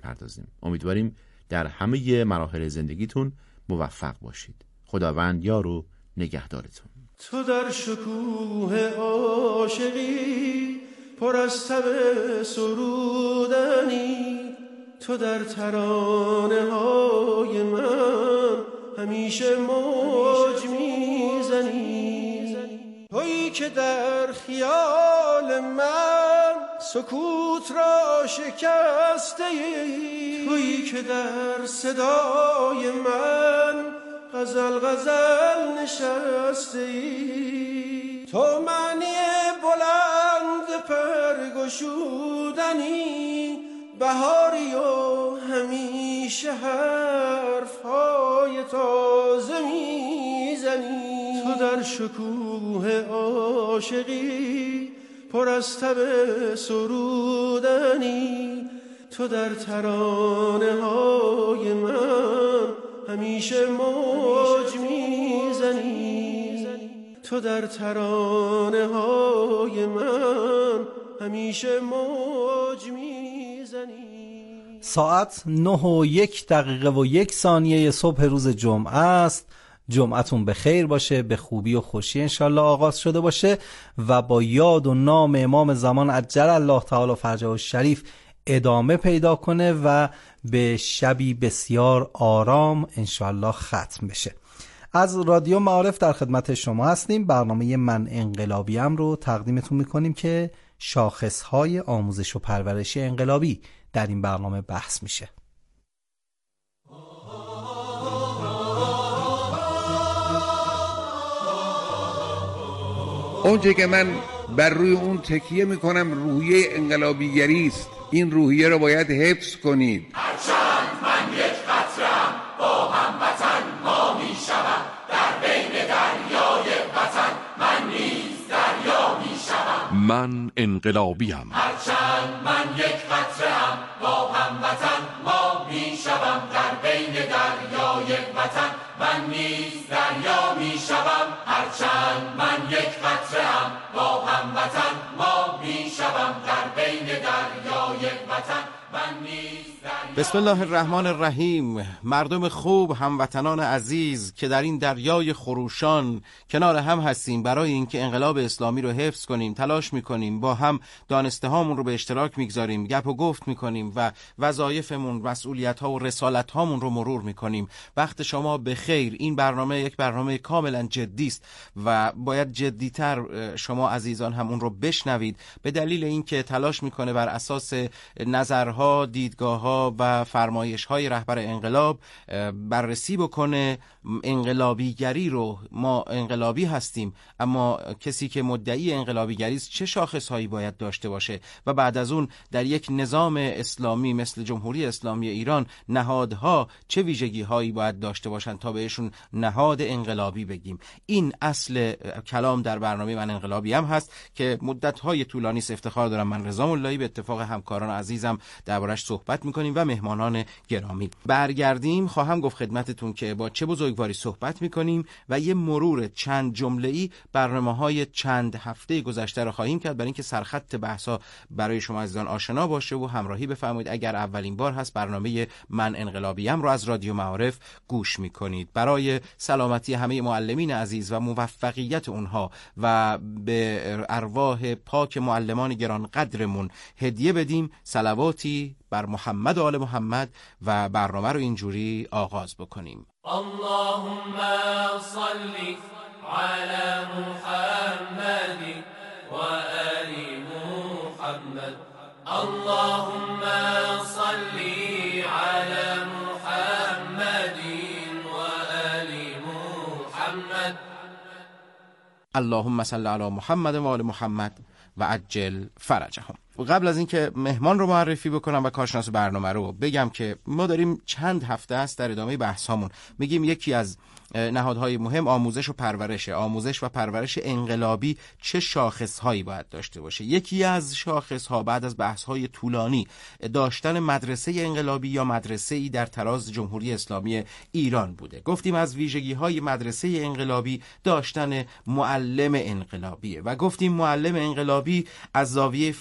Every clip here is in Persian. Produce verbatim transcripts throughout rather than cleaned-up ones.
پردازیم. امیدواریم در همه مراحل زندگیتون موفق باشید. خداوند یار و نگهدارتون. تو در شکوه عاشقی پر از تب سرودنی، تو در ترانه های من همیشه موج میزنی، تویی که در خیال من سکوت را شکسته ای، تویی که در صدای من غزل غزل نشسته ای، تو معنی بلند پرگشودنی، بهاری و همیشه حرفهای تازه میزنی، تو در شکوه عاشقی پر از تب سرودنی، تو در ترانه های من همیشه موج میزنی، تو در ترانه های من همیشه موج میزنی. ساعت نه و یک دقیقه و یک ثانیه صبح روز جمعه است. جمعتون به خیر باشه، به خوبی و خوشی انشالله آغاز شده باشه و با یاد و نام امام زمان عجل الله تعالی فرجه الشریف ادامه پیدا کنه و به شبی بسیار آرام انشالله ختم بشه. از رادیو معارف در خدمت شما هستیم. برنامه من انقلابیم رو تقدیمتون میکنیم که شاخصهای آموزش و پرورش انقلابی در این برنامه بحث میشه. اونچه که من بر روی اون تکیه میکنم روحیه انقلابیگری است. این روحیه رو باید حفظ کنید. هرچند من یک قطره‌ام با هموطن ما میشوم، در بین دریای وطن من نیز دریا میشوم. من انقلابیم. هرچند من یک قطره‌ام با هموطن ما میشوم، در بین دریای وطن من نیز دریا میشوم. هرچند من یک قطره‌ام با هموطن ما میشوم، در بین دریای وطن من نیز دریا. بسم الله الرحمن الرحیم. مردم خوب، هموطنان عزیز که در این دریای خروشان کنار هم هستیم برای اینکه انقلاب اسلامی رو حفظ کنیم، تلاش میکنیم، با هم دانسته هامون رو به اشتراک میگذاریم، گپ و گفت میکنیم و وظایفمون، مسئولیت ها و رسالت هامون رو مرور میکنیم. وقت شما به خیر. این برنامه یک برنامه کاملا جدی است و باید جدیتر شما عزیزان هم اون رو بشنوید، به دلیل اینکه تلاش میکنه بر اساس نظرها، دیدگاه‌ها و فرمایش‌های رهبر انقلاب بررسی بکنه انقلابیگری رو. ما انقلابی هستیم، اما کسی که مدعی انقلابیگری است چه شاخصهایی باید داشته باشه و بعد از اون در یک نظام اسلامی مثل جمهوری اسلامی ایران نهادها چه ویژگی‌هایی باید داشته باشن تا بهشون نهاد انقلابی بگیم. این اصل کلام در برنامه من انقلابی هم هست که مدت‌های طولانی است. افتخار دارم من رضا ملایی به اتفاق همکاران عزیزم دربارش صحبت می‌کنیم و مهمانان گرامی. برگردیم خواهم گفت خدمتتون که با چه بزرگواری صحبت می‌کنیم و یه مرور چند جمله‌ای برنامه‌های چند هفته گذشته رو خواهیم کرد برای اینکه سرخط بحث‌ها برای شما عزیزان آشنا باشه و همراهی بفرمایید. اگر اولین بار هست برنامه من انقلابیم رو از رادیو معارف گوش می‌کنید، برای سلامتی همه معلمین عزیز و موفقیت اونها و به ارواح پاک معلمان گران قدرمون هدیه بدیم صلواتی بر محمد و آل محمد و برنامه رو اینجوری آغاز بکنیم. اللهم صل على محمد و آل محمد. اللهم صل على محمد و آل محمد. اللهم صل علی محمد و آل محمد و عجل فرجهم. قبل از اینکه مهمان رو معرفی بکنم و کارشناس برنامه رو بگم که ما داریم چند هفته است در ادامه بحث هامون میگیم یکی از نهادهای مهم آموزش و پرورش. آموزش و پرورش انقلابی چه شاخصهایی باید داشته باشه؟ یکی از شاخصها بعد از بحث‌های طولانی داشتن مدرسه انقلابی یا مدرسه‌ای در تراز جمهوری اسلامی ایران بوده. گفتیم از ویژگی‌های مدرسه انقلابی داشتن معلم انقلابیه و گفتیم معلم انقلابی از زاویه فردی اگر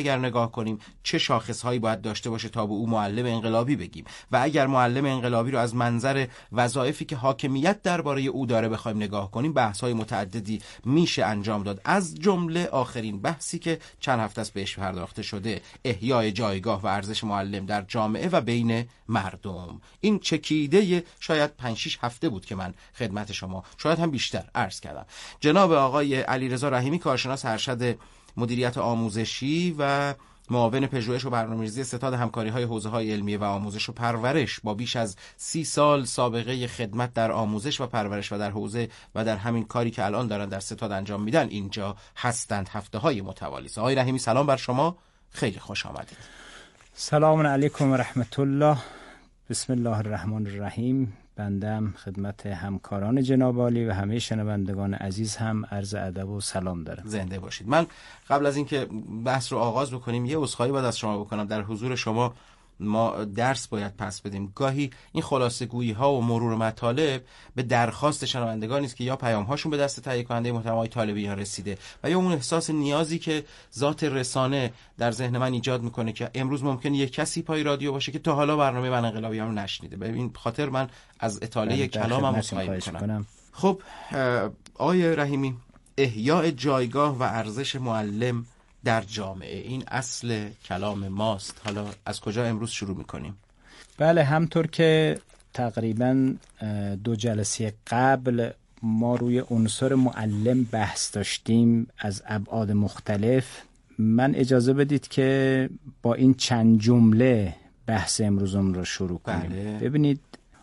اگر نگاه کنیم چه شاخصهایی باید داشته باشه تا به او معلم انقلابی بگیم، و اگر معلم انقلابی رو از منظر وظایفی که حاکمیت درباره او داره بخوایم نگاه کنیم، بحث‌های متعددی میشه انجام داد. از جمله آخرین بحثی که چند هفته است بهش پرداخته شده، احیای جایگاه و ارزش معلم در جامعه و بین مردم. این چکیده شاید پنج شش هفته بود که من خدمت شما، شاید هم بیشتر، عرض کردم. جناب آقای علیرضا رحیمی، کارشناس ارشد مدیریت آموزشی و معاون پژوهش و برنامه‌ریزی ستاد همکاری‌های حوزه‌های علمیه و آموزش و پرورش، با بیش از سی سال سابقه خدمت در آموزش و پرورش و در حوزه و در همین کاری که الان دارن در ستاد انجام میدن اینجا هستند هفته‌های متوالی. آقای رحیمی سلام بر شما، خیلی خوش آمدید. سلام علیکم و رحمت الله. بسم الله الرحمن الرحیم. بندم خدمت همکاران جناب عالی و همه شنوندگان عزیز هم عرض ادب و سلام دارم. زنده باشید. من قبل از اینکه بحث رو آغاز بکنیم یه عذرخواهی باید از شما بکنم. در حضور شما ما درس باید پس بدیم. گاهی این خلاصه گویی ها و مرور مطالب به درخواست شنوندگانی است که یا پیام هاشون به دست تهیه کننده محتوای طالبی ها رسیده و یا اون احساس نیازی که ذات رسانه در ذهن من ایجاد میکنه که امروز ممکنه یک کسی پای رادیو باشه که تا حالا برنامه من انقلابی هم نشنیده. به این خاطر من از اطاله کلامم عذرخواهی میکنم. خب آقای رحیمی، احیاء جایگاه و ارزش معلم در جامعه، این اصل کلام ماست. حالا از کجا امروز شروع میکنیم؟ بله، همطور که تقریبا دو جلسه قبل ما روی عنصر معلم بحث داشتیم از ابعاد مختلف، من اجازه بدید که با این چند جمله بحث امروزم رو شروع کنیم. بله. ببینید،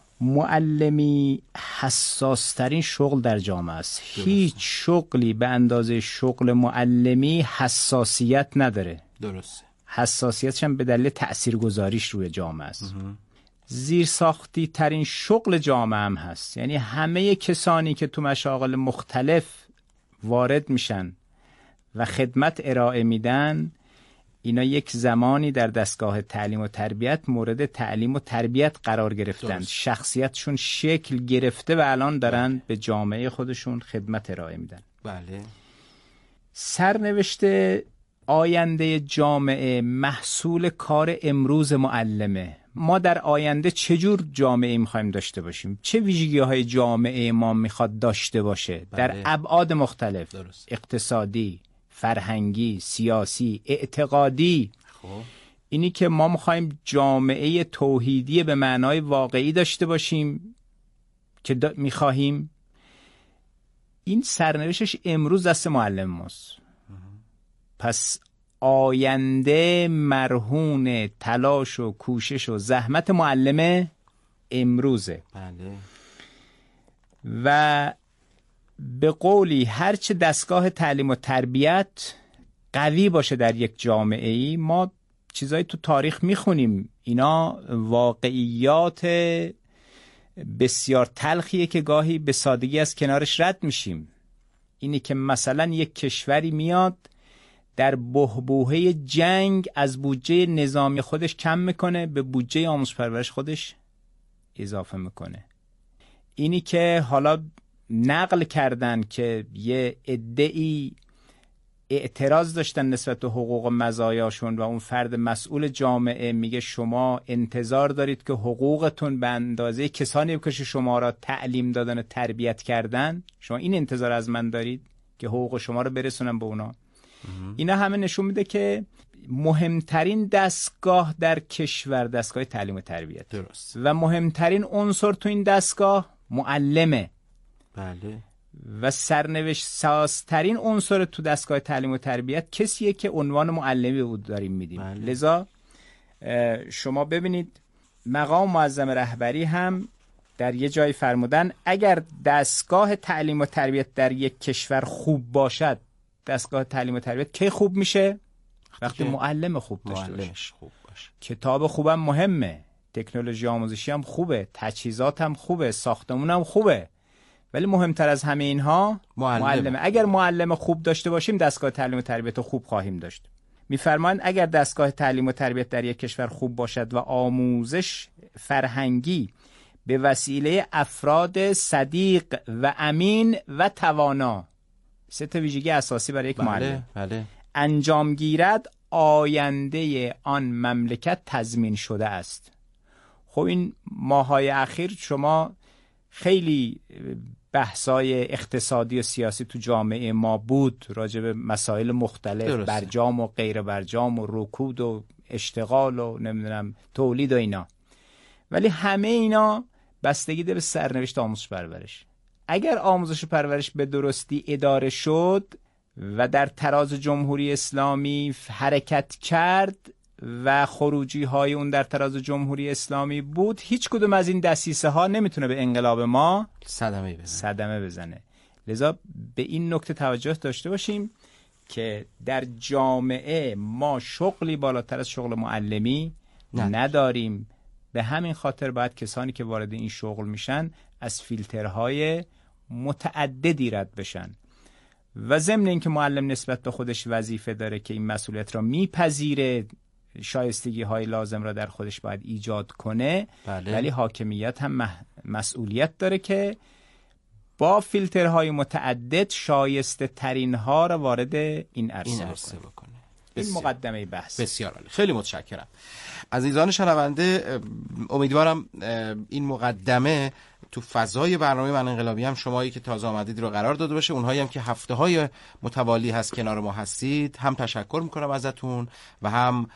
معلمی حساسترین شغل در جامعه است. درسته. هیچ شغلی به اندازه شغل معلمی حساسیت نداره. درسته. حساسیتش هم به دلیل تأثیرگذاریش روی جامعه است. زیرساختی ترین شغل جامعه هم هست. یعنی همه کسانی که تو مشاغل مختلف وارد میشن و خدمت ارائه میدن، اینا یک زمانی در دستگاه تعلیم و تربیت مورد تعلیم و تربیت قرار گرفتن. درست. شخصیتشون شکل گرفته و الان دارن بله. به جامعه خودشون خدمت ارائه میدن. بله. سرنوشت آینده جامعه محصول کار امروز معلمه. ما در آینده چجور جامعه میخوایم داشته باشیم؟ چه ویژگی های جامعه ما میخواد داشته باشه؟ بله. در ابعاد مختلف. درست. اقتصادی، فرهنگی، سیاسی، اعتقادی. خب. اینی که ما میخوایم جامعه توحیدی به معنای واقعی داشته باشیم که دا میخواهیم، این سرنوشتش امروز دست معلم ماست. پس آینده مرهون تلاش و کوشش و زحمت معلم امروزه. بله. و به قولی هرچه دستگاه تعلیم و تربیت قوی باشه در یک جامعه ای، ما چیزایی تو تاریخ میخونیم، اینا واقعیات بسیار تلخیه که گاهی به سادگی از کنارش رد میشیم. اینی که مثلا یک کشوری میاد در بحبوحه جنگ از بودجه نظامی خودش کم میکنه، به بودجه آموزش پرورش خودش اضافه میکنه. اینی که حالا نقل کردن که یه عده‌ای اعتراض داشتن نسبت به حقوق و مزایاشون و اون فرد مسئول جامعه میگه شما انتظار دارید که حقوقتون به اندازه کسانی که شما را تعلیم دادن و تربیت کردن، شما این انتظار از من دارید که حقوق شما رو برسونم به اونا. اینا همه نشون میده که مهمترین دستگاه در کشور دستگاه تعلیم و تربیت. درست. و مهمترین عنصر تو این دستگاه معلمه. بله. و سرنوشت سازترین عنصر تو دستگاه تعلیم و تربیت کسیه که عنوان معلمی بود داریم میدیم. بله. لذا شما ببینید مقام معظم رهبری هم در یه جای فرمودن اگر دستگاه تعلیم و تربیت در یک کشور خوب باشد، دستگاه تعلیم و تربیت کی خوب میشه؟ وقتی معلم خوب داشته باشه. خوب باشه. کتاب خوبم مهمه، تکنولوژی آموزشی هم خوبه، تجهیزات هم خوبه، ساختمون هم خوبه، ولی مهمتر از همه اینها معلمه. معلمه. اگر معلم خوب داشته باشیم دستگاه تعلیم و تربیت خوب خواهیم داشت. میفرمایند اگر دستگاه تعلیم و تربیت در یک کشور خوب باشد و آموزش فرهنگی به وسیله افراد صدیق و امین و توانا، سه تا ویژگی اساسی برای یک بله، معلم بله. انجام گیرد، آینده آن مملکت تضمین شده است. خب این ماهای اخیر شما خیلی بحثای اقتصادی و سیاسی تو جامعه ما بود، راجع به مسائل مختلف، درسته. برجام و غیر برجام و رکود و اشتغال و نمیدونم تولید و اینا، ولی همه اینا بستگی داره به سرنوشت آموزش پرورش. اگر آموزش و پرورش به درستی اداره شد و در تراز جمهوری اسلامی حرکت کرد و خروجی های اون در تراز جمهوری اسلامی بود، هیچ کدوم از این دسیسه ها نمیتونه به انقلاب ما صدمه بزنه. صدمه بزنه. لذا به این نکته توجه داشته باشیم که در جامعه ما شغلی بالاتر از شغل معلمی نه. نداریم. به همین خاطر باید کسانی که وارد این شغل میشن از فیلترهای متعددی رد بشن و ضمن اینکه معلم نسبت به خودش وظیفه داره که این مسئولیت را میپذیره، شایستگی های لازم را در خودش باید ایجاد کنه، بله. ولی حاکمیت هم مسئولیت داره که با فیلترهای متعدد شایسته ترین ها را وارد این عرصه بکنه. بکنه. این مقدمه بحث. بسیار عالی. خیلی متشکرم. عزیزان شنونده، امیدوارم این مقدمه تو فضای برنامه من انقلابی هم شمایی که تازه آمدید رو قرار داده باشه. اونهایی هم که هفته های متوالی هست کنار ما هستید هم تشکر میکنم ازتون و هم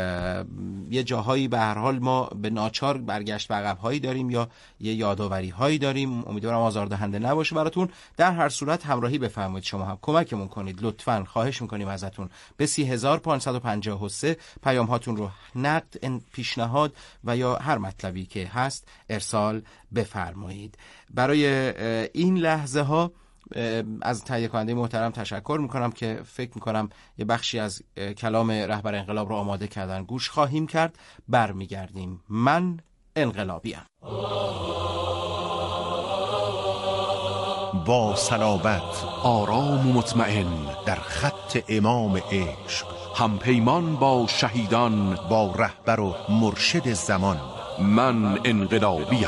یه جاهایی به هر حال ما به ناچار برگشت به عقب هایی داریم یا یه یادآوری هایی داریم. امیدوارم آزاردهنده نباشه براتون. در هر صورت همراهی بفرمایید، شما هم کمکمون کنید لطفاً، خواهش میکنیم ازتون. به سی هزار و پانصد و پنجاه و سه پیام هاتون رو نقد، پیشنهاد و یا هر مطلبی که هست ارسال بفرمایید. برای این لحظه ها از تهیه کننده محترم تشکر میکنم که فکر میکنم یه بخشی از کلام رهبر انقلاب رو آماده کردن، گوش خواهیم کرد. برمیگردیم. من انقلابیم. با صلابت، آرام و مطمئن در خط امام عشق، همپیمان با شهیدان، با رهبر و مرشد زمان. من انقلابیم.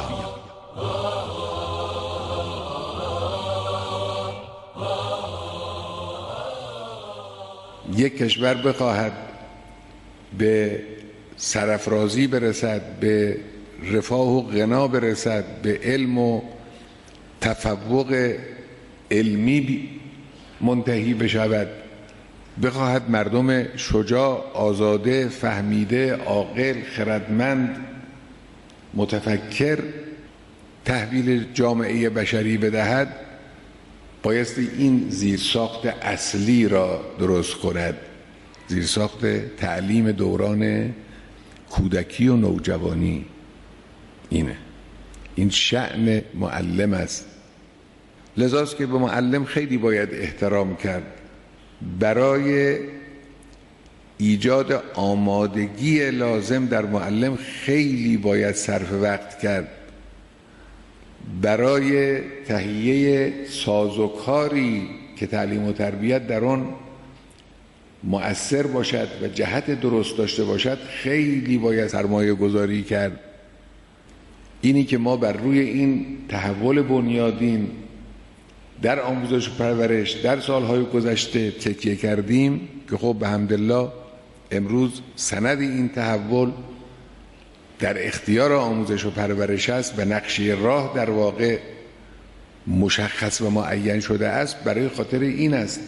یک کشور بخواهد به سرافرازی برسد، به رفاه و غنا برسد، به علم و تفوق علمی منتهی بشود، بخواهد مردم شجاع، آزاده، فهمیده، عاقل، خردمند، متفکر تحویل جامعه بشری بدهد، بایستی این زیرساخت اصلی را درست کند. زیرساخت تعلیم دوران کودکی و نوجوانی اینه. این شأن معلم است. لذاست که به معلم خیلی باید احترام کرد. برای ایجاد آمادگی لازم در معلم خیلی باید صرف وقت کرد. برای تهیه سازوکاری که تعلیم و تربیت در آن مؤثر باشد و جهت درست داشته باشد خیلی باید سرمایه گذاری کرد. اینی که ما بر روی این تحول بنیادین در آموزش و پرورش در سالهای گذشته تکیه کردیم که خب به حمدالله امروز سند این تحول در اختیار آموزش و پرورش است و نقشه راه در واقع مشخص و معین شده است. برای خاطر این است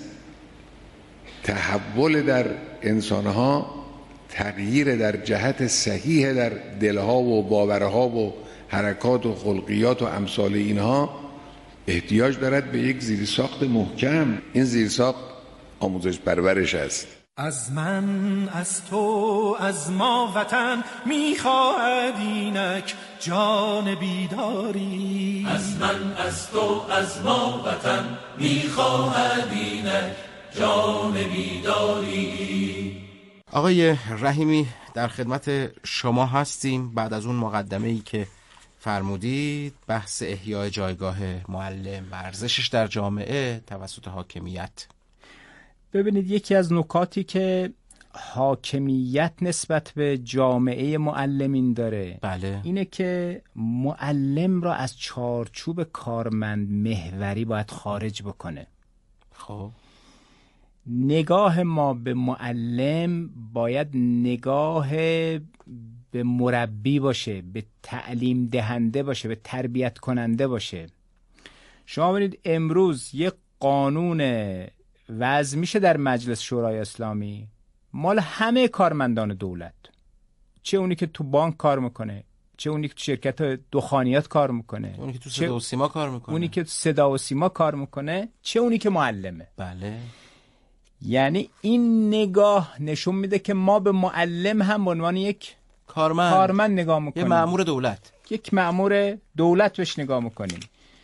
تحول در انسانها، تغییر در جهت صحیح در دلها و باورها و حرکات و خلقیات و امثال اینها احتیاج دارد به یک زیرساخت محکم. این زیرساخت آموزش پرورش است. از من، از تو، از ما وطن میخواهد اینک جان بیداری. از من، از تو، از ما وطن میخواهد اینک جان بیداری. آقای رحیمی در خدمت شما هستیم. بعد از اون مقدمه‌ای که فرمودید، بحث احیای جایگاه معلم و ارزشش در جامعه توسط حاکمیت. ببینید، یکی از نکاتی که حاکمیت نسبت به جامعه معلمین داره، بله، اینه که معلم را از چارچوب کارمند محوری باید خارج بکنه. خب نگاه ما به معلم باید نگاه به مربی باشه، به تعلیم دهنده باشه، به تربیت کننده باشه. شما ببینید امروز یک قانون وضع میشه در مجلس شورای اسلامی مال همه کارمندان دولت، چه اونی که تو بانک کار میکنه، چه اونی که تو شرکت دخانیات کار میکنه، اونی که تو صدا و سیما کار میکنه، اونی که تو صدا و سیما کار میکنه، چه اونی که معلمه. بله. یعنی این نگاه نشون میده که ما به معلم هم به عنوان یک کارمند کارمند نگاه میکنیم، یک مأمور دولت، یک مأمور دولت بهش نگاه میکنیم.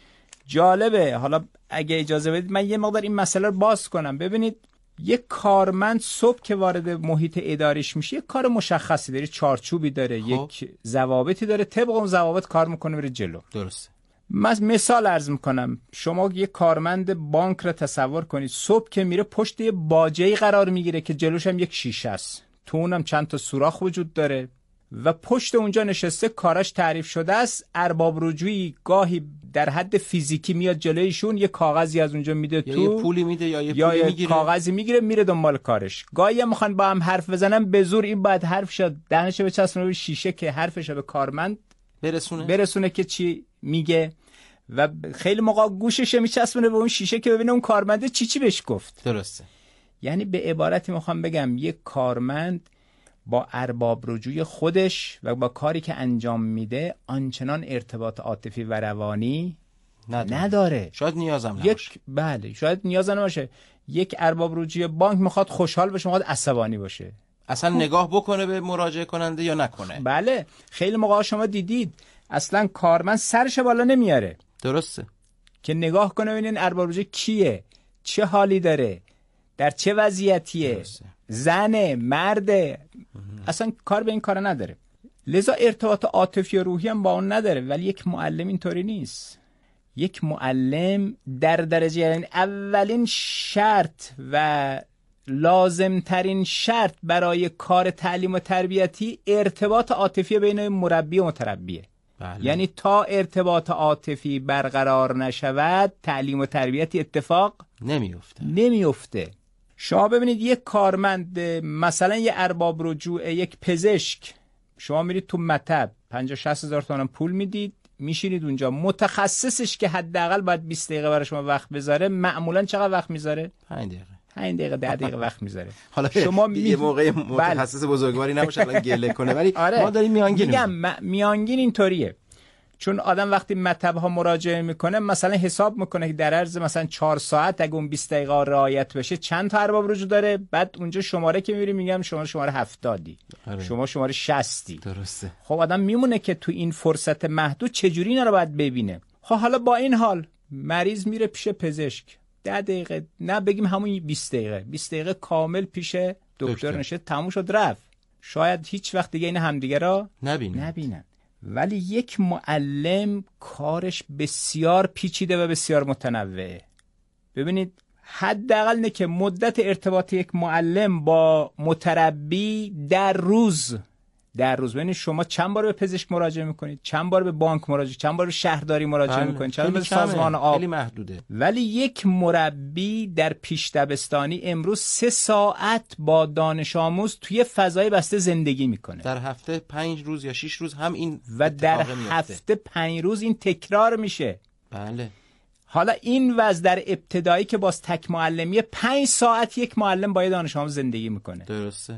جالبه، حالا اگه اجازه بدید من یه مقدار این مسئله رو باز کنم. ببینید یک کارمند صبح که وارد محیط اداریش میشه یک کار مشخصی داره، چارچوبی داره، خب. یک ضوابطی داره، طبق اون ضوابط کار میکنه بره جلو. درسته. من مثال عرض میکنم، شما یک کارمند بانک رو تصور کنید، صبح که میره پشت یه باجه‌ای قرار میگیره که جلوش هم یک شیشه است، تو اونم چند تا سوراخ وجود داره و پشت اونجا نشسته، کاراش تعریف شده است. ارباب رجوعی گاهی در حد فیزیکی میاد جلویشون، یه کاغذی از اونجا میده تو، یا یه پولی میده یا یه یا پولی یه میگیره، کاغذی میگیره میره دنبال کارش. گاهی هم میخوان با هم حرف بزنن به زور، این باید حرف شد دهنش بچسبونه به شیشه که حرفش به کارمند برسونه برسونه که چی میگه، و خیلی موقع گوشش میچسبونه به اون شیشه که ببینه اون کارمنده چی چی بهش گفت. درسته. یعنی به عبارتی میخوام بگم یک کارمند با ارباب رجوع خودش و با کاری که انجام میده آنچنان ارتباط عاطفی و روانی نداره, نداره. شاید نیازم نباشه. یک بله شاید نیاز نباشه. یک ارباب رجوع بانک میخواد خوشحال بشه، میخواد عصبانی باشه، اصلا خوب. نگاه بکنه به مراجعه کننده یا نکنه. بله خیلی موقع شما دیدید اصلا کارمند سرش بالا نمیاره. درسته. که نگاه کنه ببینین ارباب رجوع کیه، چه حالی داره، در چه وضعیتیه، زنه، مرده، اصلا کار به این کار نداره. لذا ارتباط عاطفی و روحی هم با اون نداره. ولی یک معلم اینطوری نیست. یک معلم در درجه یعنی اولین شرط و لازم ترین شرط برای کار تعلیم و تربیتی ارتباط عاطفی بین مربی و متربیه. بله. یعنی تا ارتباط عاطفی برقرار نشود تعلیم و تربیتی اتفاق نمیفته. نمیفته. شما ببینید یک کارمند، مثلا یک ارباب رجوع، یک پزشک، شما میرید تو مطب پنجاه شصت هزار تومان پول میدید، میشینید اونجا، متخصصش که حداقل باید بیست دقیقه برای شما وقت بذاره، معمولا چقدر وقت میذاره؟ پنج دقیقه پنج دقیقه ده دقیقه وقت میذاره. حالا شما می... یه موقع متخصص بزرگواری نباشه الان گله کنه، ولی آره. ما داریم میانگین میگم م... میانگین اینطوریه. چون آدم وقتی مطب ها مراجعه میکنه مثلا حساب میکنه که در عرض مثلا چهار ساعت اگه اون بیست دقیقه رعایت بشه چند تا ارباب رجوع داره، بعد اونجا شماره که میبینی میگم شما شماره هفتادی، آره. شما شماره شصتی. درسته. خب آدم میمونه که تو این فرصت محدود چجوری اینا رو باید ببینه. خب حالا با این حال مریض میره پیش پزشک ده دقیقه، نه بگیم همون بیست دقیقه بیست دقیقه کامل پیش دکتر نشه، تموم شد رفت. شاید هیچ وقت دیگه این همدیگه را نبینن. نبینن. ولی یک معلم کارش بسیار پیچیده و بسیار متنوعه. ببینید حداقل نه که مدت ارتباط یک معلم با متربی در روز در روز ببینید شما چند بار به پزشک مراجعه میکنید، چند بار به بانک مراجعه، چند بار به شهرداری مراجعه میکنید، چند بار به سازمان آب. خیلی محدوده. ولی یک مربی در پیش دبستانی امروز سه ساعت با دانش آموز توی فضای بسته زندگی میکنه. در هفته پنج روز یا شش روز هم این و در هفته پنج روز این تکرار میشه. بله. حالا این وضع در ابتدایی که باز تک معلمیه، پنج ساعت یک معلم با دانش آموز زندگی میکنه. درسته.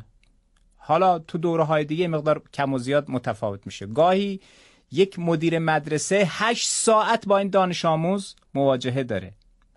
حالا تو دوره‌های دیگه مقدار کم و زیاد متفاوت میشه. گاهی یک مدیر مدرسه هشت ساعت با این دانش آموز مواجهه داره.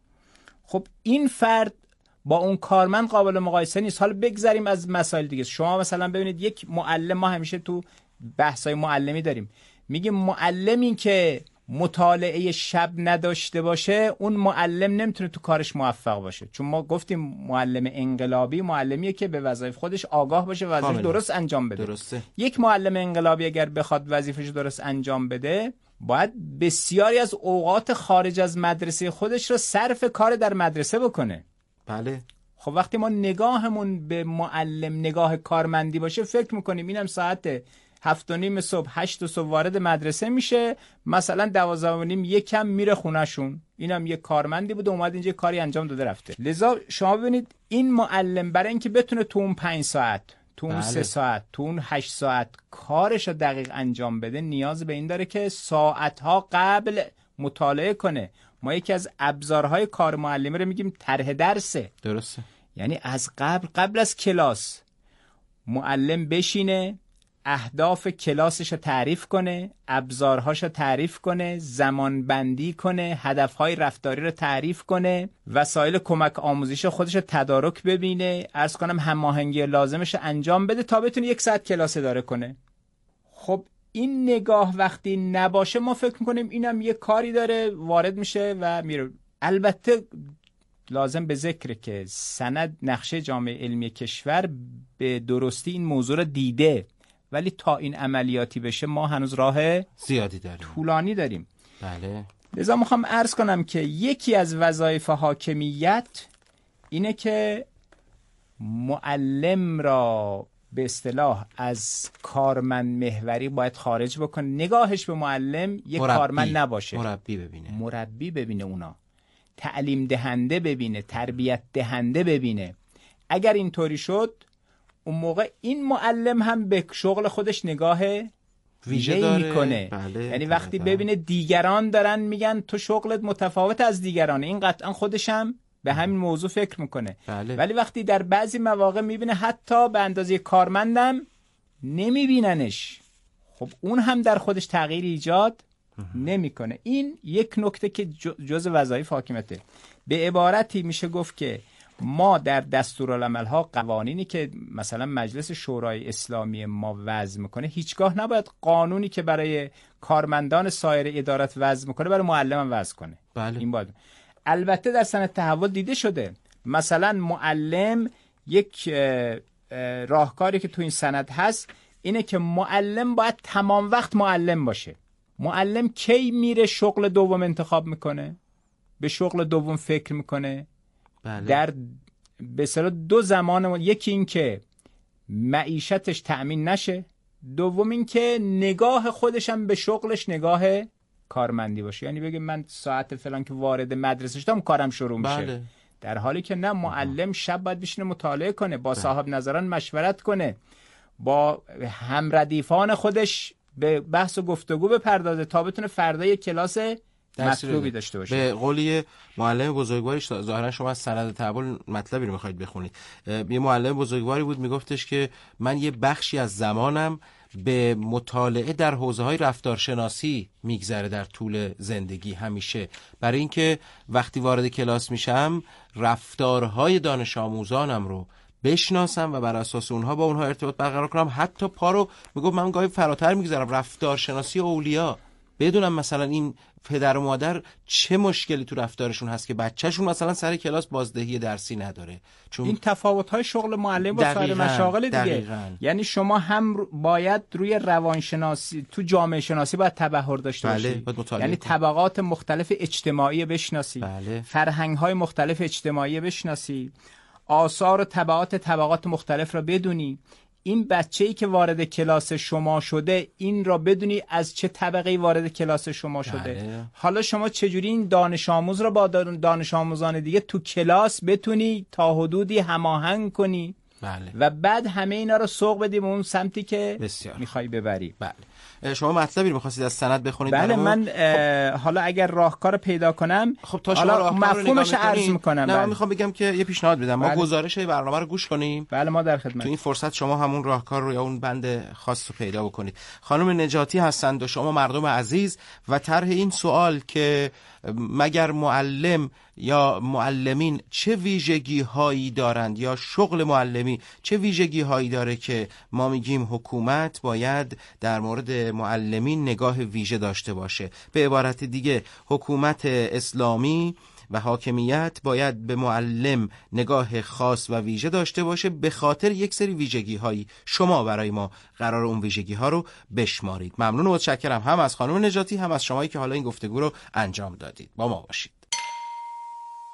خب این فرد با اون کارمند قابل مقایسه نیست. حالا بگذریم از مسائل دیگه. شما مثلا ببینید یک معلم، ما همیشه تو بحث‌های معلمی داریم، میگه معلمی که مطالعه شب نداشته باشه اون معلم نمیتونه تو کارش موفق باشه. چون ما گفتیم معلم انقلابی معلمیه که به وظایف خودش آگاه باشه و وظیفه درست انجام بده. درسته. یک معلم انقلابی اگر بخواد وظیفه‌اش درست انجام بده باید بسیاری از اوقات خارج از مدرسه خودش رو صرف کار در مدرسه بکنه. بله. خب وقتی ما نگاهمون به معلم نگاه کارمندی باشه، فکر میکنیم اینم ساعت هفت و نیم صبح هشت صبح وارد مدرسه میشه، مثلا دوازده و نیم یکم میره خونهشون. اینم یه کارمندی بود اومد اینجا کاری انجام داده رفته. لذا شما ببینید این معلم برای اینکه بتونه تو اون پنج ساعت، تو اون سه ساعت، تو اون هشت ساعت کارش رو دقیق انجام بده، نیاز به این داره که ساعتها قبل مطالعه کنه. ما یکی از ابزارهای کار معلمی رو میگیم طرح درسه. درسته. یعنی از قبل قبل از کلاس معلم بشینه، اهداف کلاسش رو تعریف کنه، ابزارهاش رو تعریف کنه، زمان بندی کنه، هدفهای رفتاری رو تعریف کنه، وسایل کمک آموزش خودش رو تدارک ببینه، عرض کنم هماهنگی لازمش رو انجام بده تا بتونه یک ساعت کلاس اداره کنه. خب این نگاه وقتی نباشه ما فکر میکنیم اینم یه کاری داره، وارد میشه و میره. البته لازم به ذکره که سند نقشه جامعه علمی کشور به درستی این موضوع رو دیده، ولی تا این عملیاتی بشه ما هنوز راه زیادی داریم، طولانی داریم. بله. لذا میخوام عرض کنم که یکی از وظایف حاکمیت اینه که معلم را به اصطلاح از کارمند محوری باید خارج بکنه، نگاهش به معلم یک مربی. کارمند نباشه، مربی ببینه، مربی ببینه، اونا تعلیم دهنده ببینه، تربیت دهنده ببینه. اگر اینطوری شد اون موقع این معلم هم به شغل خودش نگاه ویژه‌ای میکنه. بله، یعنی وقتی ببینه دیگران دارن میگن تو شغلت متفاوت از دیگران، این قطعا خودش هم به همین موضوع فکر میکنه. بله. ولی وقتی در بعضی مواقع میبینه حتی به اندازه کارمندم نمیبیننش، خب اون هم در خودش تغییر ایجاد نمیکنه. این یک نکته که جز وظایف حاکمیته. به عبارتی میشه گفت که ما در دستورالعمل‌ها قوانینی که مثلا مجلس شورای اسلامی ما وضع میکنه، هیچگاه نباید قانونی که برای کارمندان سایر ادارات وضع میکنه برای معلم هم وضع کنه. بله. این باید. البته در سند تحول دیده شده مثلا معلم یک راهکاری که تو این سند هست اینه که معلم باید تمام وقت معلم باشه. معلم کی میره شغل دوم انتخاب میکنه؟ به شغل دوم فکر میکنه. بله. در به اصطلاح دو زمان، یکی این که معیشتش تأمین نشه، دوم این که نگاه خودشم به شغلش نگاه کارمندی باشه. یعنی بگه من ساعت فلان که وارد مدرسه شدم کارم شروع میشه. بله. در حالی که نه، معلم شب باید بشینه مطالعه کنه، با صاحب نظران مشورت کنه، با همردیفان خودش به بحث و گفتگو بپردازه تا بتونه فردا یک کلاس مطلوبی داشته باشه. به قولی معلم بزرگواریش، ظاهرا شما از سند تحول مطلبی رو میخواید بخونید، یه معلم بزرگواری بود میگفتش که من یه بخشی از زمانم به مطالعه در حوزه‌های رفتارشناسی میگذره در طول زندگی همیشه، برای اینکه وقتی وارد کلاس میشم رفتارهای دانش آموزانم رو بشناسم و بر اساس اونها با اونها ارتباط برقرار کنم. حتی پا رو میگفت من گاهی فراتر میگذارم، رفتارشناسی اولیا، بدونم مثلا این پدر و مادر چه مشکلی تو رفتارشون هست که بچهشون مثلا سر کلاس بازدهی درسی نداره. چون این تفاوت‌های شغل معلم با سایر مشاغل دیگه دقیقاً. یعنی شما هم باید روی روانشناسی تو جامعه شناسی باید تبحر داشته بله. باشید. یعنی طبقات مختلف اجتماعی بشناسی، بله. فرهنگ‌های مختلف اجتماعی بشناسی، آثار و تبعات طبقات مختلف را بدونی. این بچه‌ای که وارد کلاس شما شده این را بدونی از چه طبقه‌ای وارد کلاس شما شده. بله. حالا شما چجوری این دانش آموز را با دانش آموزان دیگه تو کلاس بتونی تا حدودی هماهنگ کنی. بله. و بعد همه اینا رو سوق بدی به اون سمتی که بسیار میخوای ببری. بله. شما مطلبی رو می‌خواستید از سند بخونید؟ بله من خب. حالا اگر راهکار پیدا کنم خب تا شما حالا مفهومش عرض میکنم. نه من میخوام بگم که یه پیشنهاد بدم. ما بله. گزارش برنامه رو گوش کنیم. بله ما در خدمت. تو این فرصت شما همون راهکار رو یا اون بند خاص رو پیدا بکنید. خانم نجاتی هستند و شما مردم عزیز و طرح این سوال که مگر معلم یا معلمین چه ویژگی هایی دارند یا شغل معلمی چه ویژگی هایی داره که ما میگیم حکومت باید در مورد معلمین نگاه ویژه داشته باشه. به عبارت دیگه حکومت اسلامی و حاکمیت باید به معلم نگاه خاص و ویژه داشته باشه به خاطر یک سری ویژگی هایی. شما برای ما قرار اون ویژگی ها رو بشمارید. ممنون و متشکرم هم از خانم نجاتی هم از شمایی که حالا این گفتگو رو انجام دادید. با ما باشید.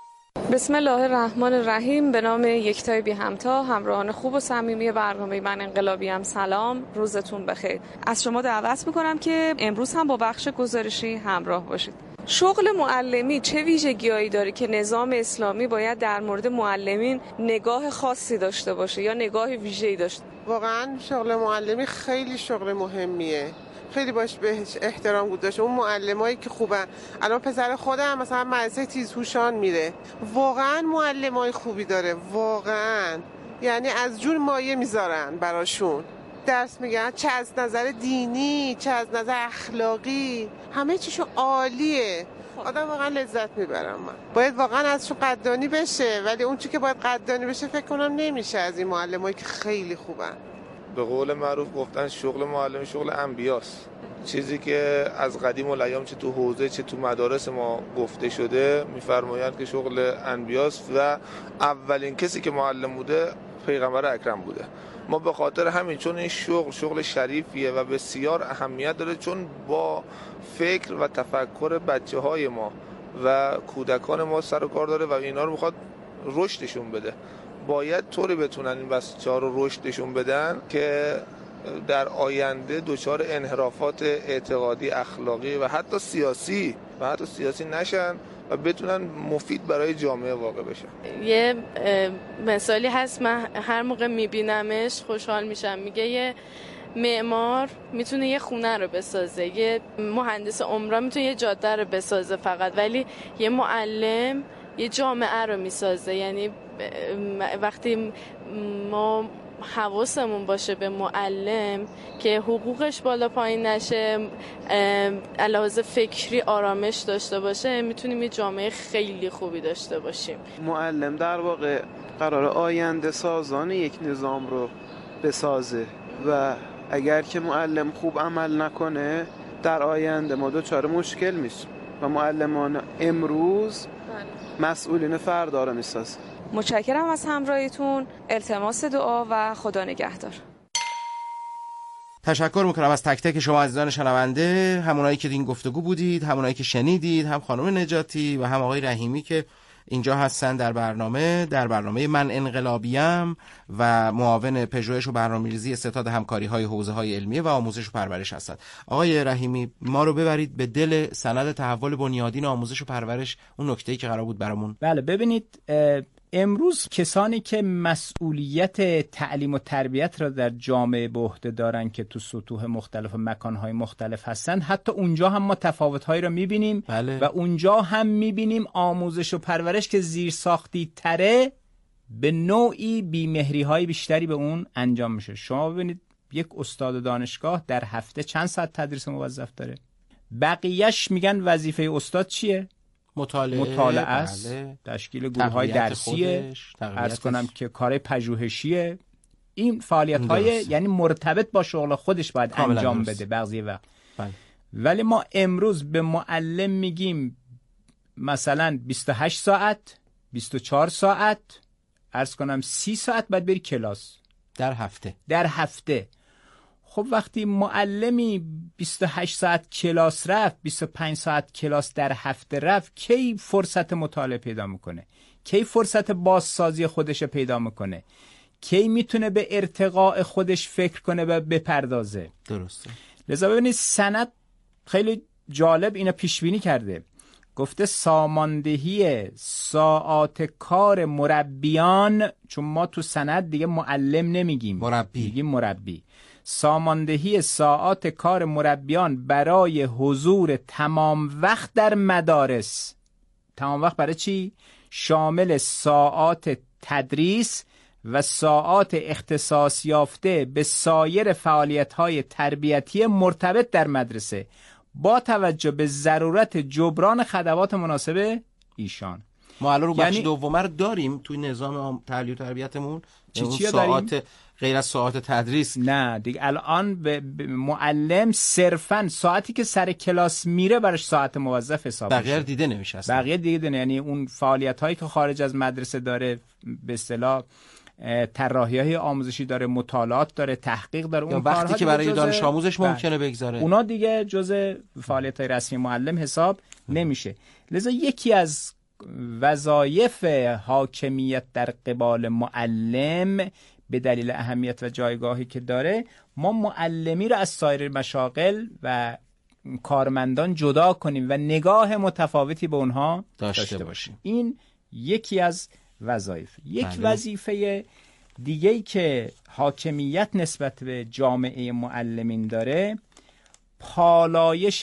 بسم الله الرحمن الرحیم. به نام یکتای بی همتا، همراهان خوب و صمیمی برنامه من انقلابیم، سلام، روزتون بخیر. از شما دعوت میکنم که امروز هم با بخش گزارشی همراه باشید. شغل معلمی چه ویژگی‌هایی داره که نظام اسلامی باید در مورد معلمین نگاه خاصی داشته باشه یا نگاه ویژه‌ای داشته؟ واقعا شغل معلمی خیلی شغل مهمیه، خیلی باش بهش احترام گذاشته. اون معلمایی که خوبن، الان پسر خودم مثلا مدرسه تیزهوشان میره، واقعا معلمای خوبی داره، واقعا یعنی از جون مایه میذارن براشون، درس میگن، چه از نظر دینی چه از نظر اخلاقی، همه چیشون عالیه. آدم واقعا لذت میبرم. من باید واقعا ازشون قدردانی بشه، ولی اون چی که باید قدردانی بشه فکر کنم نمیشه از این معلمایی که خیلی خوبن. به قول معروف گفتن شغل معلم شغل انبیاست. چیزی که از قدیم الایام چه تو حوزه چه تو مدارس ما گفته شده میفرمایند که شغل انبیاست و اولین کسی که معلم بوده پیغمبر اکرم بوده. ما به خاطر همین، چون این شغل شغل شریفیه و بسیار اهمیت داره، چون با فکر و تفکر بچه های ما و کودکان ما سر و کار داره و اینا رو میخواد رشدشون بده، باید طوری بتونن این بچه‌ها رو رشدشون بدن که در آینده دچار انحرافات اعتقادی، اخلاقی و حتی سیاسی و حتی سیاسی نشن و بتونن مفید برای جامعه واقع بشن. یه مثالی هست من هر موقع میبینمش خوشحال میشم. میگه یه معمار میتونه یه خونه رو بسازه، یه مهندس عمران میتونه یه جاده رو بسازه فقط، ولی یه معلم یه جامعه رو میسازه. یعنی وقتی ما حواسمون باشه به معلم که حقوقش بالا پایین نشه، علاوه فکری آرامش داشته باشه، میتونیم یه جامعه خیلی خوبی داشته باشیم. معلم در واقع قرار آینده سازان یک نظام رو بسازه و اگر که معلم خوب عمل نکنه در آینده ما دچار مشکل میشیم و معلمان امروز مسئولین فردا رو میسازه. متشکرم از همراهیتون، التماس دعا و خدا نگهدار. تشکر میکنم از تک تک شما عزیزان شنونده، همونایی که این گفتگو بودید، همونایی که شنیدید، هم خانم نجاتی و هم آقای رحیمی که اینجا هستن در برنامه در برنامه من انقلابیم و معاون پژوهش و برنامه‌ریزی ستاد همکاری‌های حوزه‌های علمیه و آموزش و پرورش هستند. آقای رحیمی، ما رو ببرید به دل سند تحول بنیادین آموزش و پرورش، اون نکته‌ای که قرار بود برامون. بله، ببینید امروز کسانی که مسئولیت تعلیم و تربیت را در جامعه به عهده دارن که تو سطوح مختلف و مکانهای مختلف هستن، حتی اونجا هم ما تفاوت‌هایی را می‌بینیم. بله. و اونجا هم می‌بینیم آموزش و پرورش که زیر ساختی تره به نوعی بیمهری‌های بیشتری به اون انجام میشه. شما ببینید یک استاد دانشگاه در هفته چند ساعت تدریس موظف داره؟ بقیه‌اش میگن وظیفه استاد چیه؟ مطالعه, مطالعه است، بله. تشکیل گروه‌های درسیه، عرض کنم که کار پژوهشیه. این فعالیت‌های یعنی مرتبط با شغل خودش باید انجام درست. بده بعضی وقت. بله. ولی ما امروز به معلم میگیم مثلا بیست و هشت ساعت، بیست و چهار ساعت، عرض کنم سی ساعت باید بری کلاس در هفته. در هفته. خب وقتی معلمی بیست و هشت ساعت کلاس رفت، بیست و پنج ساعت کلاس در هفته رفت، کی فرصت مطالعه پیدا میکنه؟ کی فرصت بازسازی خودش پیدا میکنه؟ کی میتونه به ارتقاء خودش فکر کنه و بپردازه؟ درسته. لذا ببینید سند خیلی جالب اینو پیش بینی کرده. گفته ساماندهی ساعات کار مربیان، چون ما تو سند دیگه معلم نمیگیم، مربی میگیم مربی. ساماندهی ساعات کار مربیان برای حضور تمام وقت در مدارس. تمام وقت برای چی؟ شامل ساعات تدریس و ساعات اختصاص یافته به سایر فعالیت‌های تربیتی مرتبط در مدرسه با توجه به ضرورت جبران خدمات مناسب ایشان. ما الان رو بخش یعنی... دومه رو داریم توی نظام تعلیم و تربیتمون، چی چی ساعت داریم؟ غیر از ساعت تدریس نه دیگه. الان به معلم صرفاً ساعتی که سر کلاس میره براش ساعت موظف حساب میشه. بقیه دیده نمیشه اصلا. بقیه دیده نه. یعنی اون فعالیت هایی که خارج از مدرسه داره، به اصطلاح طراحی‌های آموزشی داره، مطالعات داره، تحقیق داره، اون وقتی که برای جزء... دانش آموزش ممکنه بگذاره، اونا دیگه جزء فعالیت‌های رسمی معلم حساب نمیشه. لذا یکی از وظایف حاکمیت در قبال معلم به دلیل اهمیت و جایگاهی که داره، ما معلمی رو از سایر مشاغل و کارمندان جدا کنیم و نگاه متفاوتی به اونها داشته, داشته باشیم. این یکی از وظایف. یک بله. وظیفه دیگه‌ای که حاکمیت نسبت به جامعه معلمین داره، پالایش